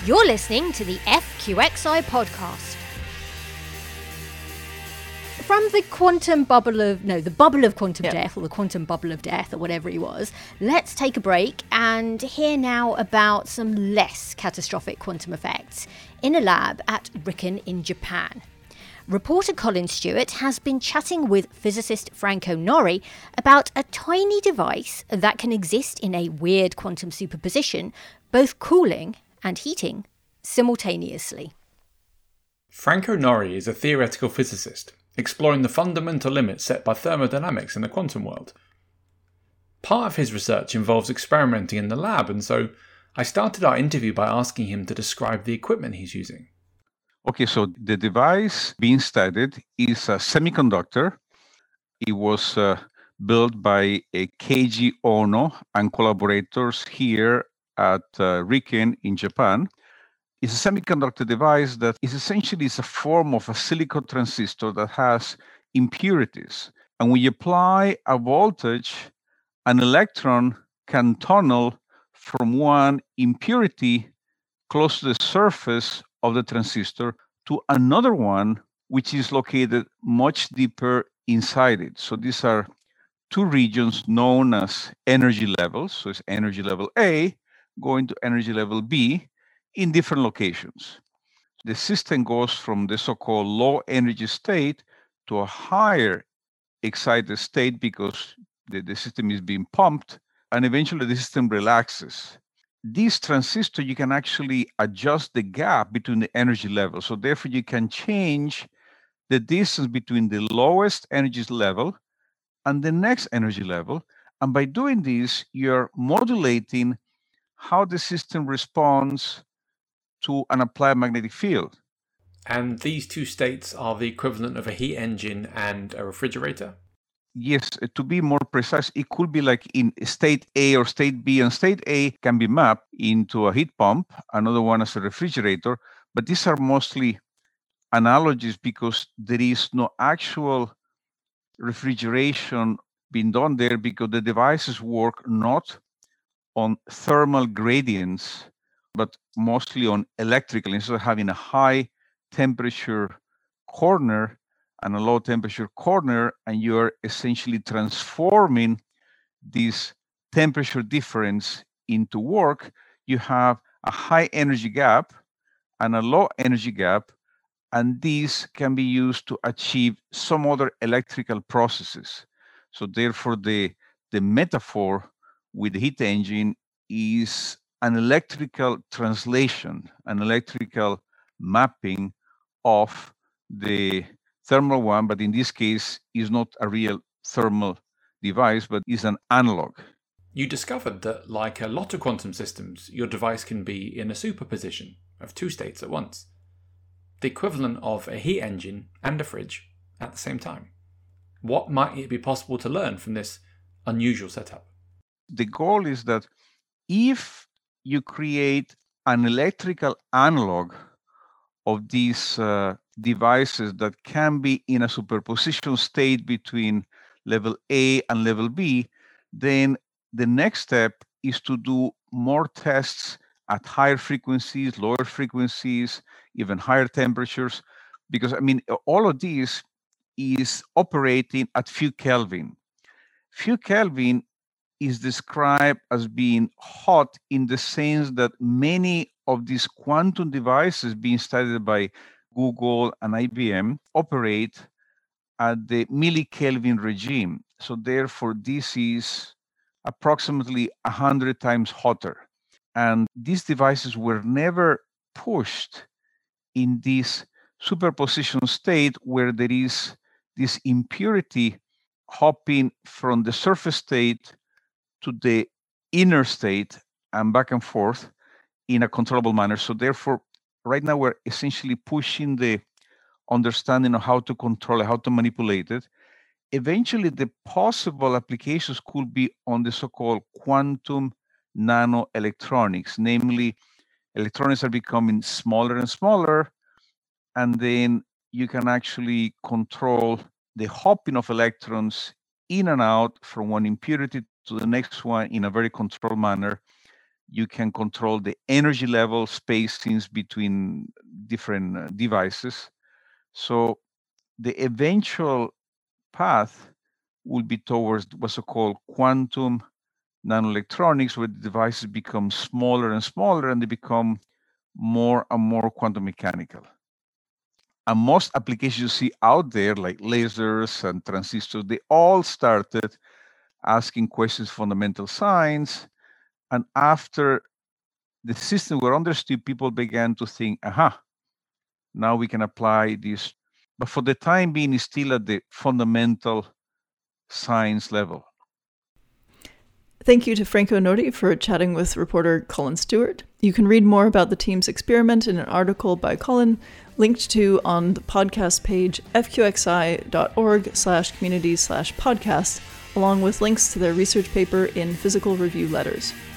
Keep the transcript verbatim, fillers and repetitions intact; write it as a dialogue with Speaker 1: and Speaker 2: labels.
Speaker 1: You're listening to the F Q X I podcast. From the quantum bubble of, no, the bubble of quantum
Speaker 2: Yep.
Speaker 1: death, or the quantum bubble of death, or whatever it was, let's take a break and hear now about some less catastrophic quantum effects in a lab at RIKEN in Japan. Reporter Colin Stewart has been chatting with physicist Franco Nori about a tiny device that can exist in a weird quantum superposition, both cooling and heating simultaneously.
Speaker 3: Franco Nori is a theoretical physicist, exploring the fundamental limits set by thermodynamics in the quantum world. Part of his research involves experimenting in the lab, and so I started our interview by asking him to describe the equipment he's using.
Speaker 4: Okay, so the device being studied is a semiconductor. It was uh, built by a Keiji Ono and collaborators here at uh, RIKEN in Japan. It's a semiconductor device that is essentially is a form of a silicon transistor that has impurities. And when you apply a voltage, an electron can tunnel from one impurity close to the surface of the transistor to another one, which is located much deeper inside it. So these are two regions known as energy levels. So it's energy level A going to energy level B in different locations. The system goes from the so-called low energy state to a higher excited state because the, the system is being pumped, and eventually the system relaxes. This transistor, you can actually adjust the gap between the energy levels. So therefore, you can change the distance between the lowest energy level and the next energy level. And by doing this, you're modulating how the system responds to an applied magnetic field.
Speaker 3: And these two states are the equivalent of a heat engine and a refrigerator?
Speaker 4: Yes, uh, to be more precise, it could be like in state A or state B, and state A can be mapped into a heat pump, another one as a refrigerator, but these are mostly analogies because there is no actual refrigeration being done there because the devices work not on thermal gradients, but mostly on electrical. Instead of having a high temperature corner and a low temperature corner, and you're essentially transforming this temperature difference into work, you have a high energy gap and a low energy gap, and these can be used to achieve some other electrical processes. So therefore, the, the metaphor with the heat engine is an electrical translation, an electrical mapping of the thermal one, but in this case is not a real thermal device, but is an analog.
Speaker 3: You discovered that, like a lot of quantum systems, your device can be in a superposition of two states at once, the equivalent of a heat engine and a fridge at the same time. What might it be possible to learn from this unusual setup?
Speaker 4: The goal is that if you create an electrical analog of these uh, devices that can be in a superposition state between level A and level B, then the next step is to do more tests at higher frequencies, lower frequencies, even higher temperatures, because I mean, all of these is operating at few Kelvin. Few Kelvin is described as being hot in the sense that many of these quantum devices being studied by Google and I B M operate at the millikelvin regime. So therefore, this is approximately one hundred times hotter. And these devices were never pushed in this superposition state where there is this impurity hopping from the surface state to the inner state and back and forth in a controllable manner. So therefore, right now we're essentially pushing the understanding of how to control it, how to manipulate it. Eventually, the possible applications could be on the so-called quantum nanoelectronics, namely electronics are becoming smaller and smaller, and then you can actually control the hopping of electrons in and out from one impurity to the next one in a very controlled manner. You can control the energy level spacings between different uh, devices. So the eventual path will be towards what's called quantum nanoelectronics, where the devices become smaller and smaller and they become more and more quantum mechanical. And most applications you see out there, like lasers and transistors, they all started asking questions of fundamental science. And after the systems were understood, people began to think, aha, now we can apply this. But for the time being, it's still at the fundamental science level.
Speaker 2: Thank you to Franco Nori for chatting with reporter Colin Stewart. You can read more about the team's experiment in an article by Colin, linked to on the podcast page fqxi.org slash community slash podcast, along with links to their research paper in Physical Review Letters.